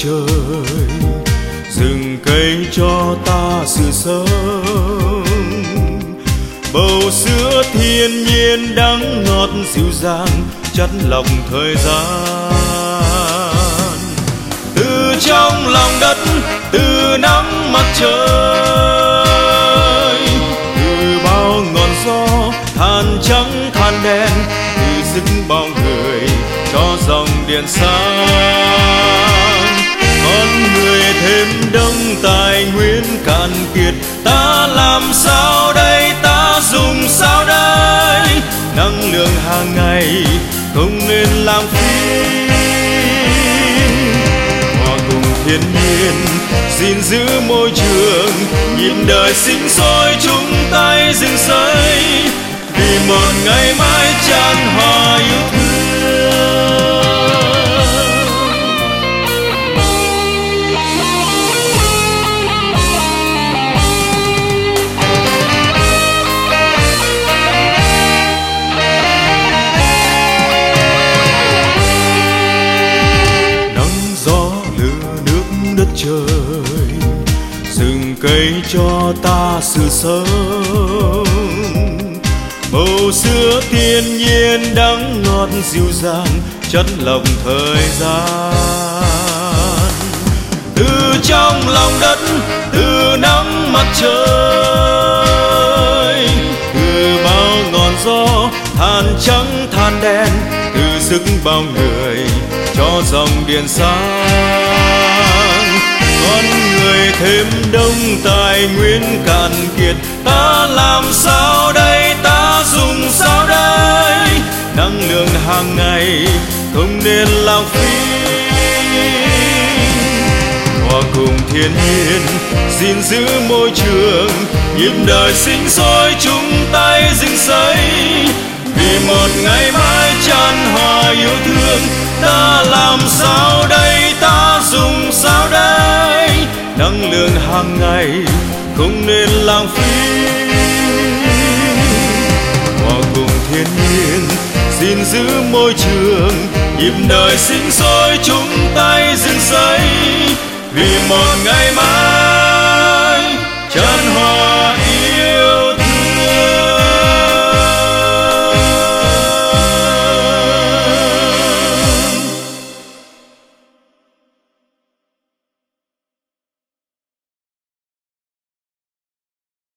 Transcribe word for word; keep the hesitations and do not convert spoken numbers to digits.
trời, rừng cây cho ta sự sống. Bầu sữa thiên nhiên đắng ngọt dịu dàng chất lọc thời gian. Từ trong lòng đất, từ nắng mặt trời, từ bao ngọn gió than trắng than đen, từ sức bao người cho dòng điện sáng. Con người thêm đông tài nguyên cạn kiệt, ta làm sao đây, ta dùng sao đây? Năng lượng hàng ngày không nên lãng phí. Hòa cùng thiên nhiên gìn giữ môi trường, nhìn đời sinh sôi chung tay dựng xây, vì một ngày mai chan hòa yêu thương. Trời, rừng cây cho ta sự sống. Bầu sữa thiên nhiên đắng ngọt dịu dàng chất lọc thời gian. Từ trong lòng đất, từ nắng mặt trời, từ bao ngọn gió than trắng than đen, từ sức bao người cho dòng điện sáng. Con người thêm đông tài nguyên cạn kiệt, ta làm sao đây, ta dùng sao đây? Năng lượng hàng ngày không nên lãng phí. Hòa cùng thiên nhiên gìn giữ môi trường, nhịp đời sinh sôi chung tay dựng xây, vì một ngày mai chan hòa yêu thương. Ta làm sao đây, ta dùng sao đây? Năng lượng hàng ngày không nên lãng phí. Hòa cùng thiên nhiên gìn giữ môi trường, nhịp đời sinh sôi chung tay dựng xây, vì một ngày mai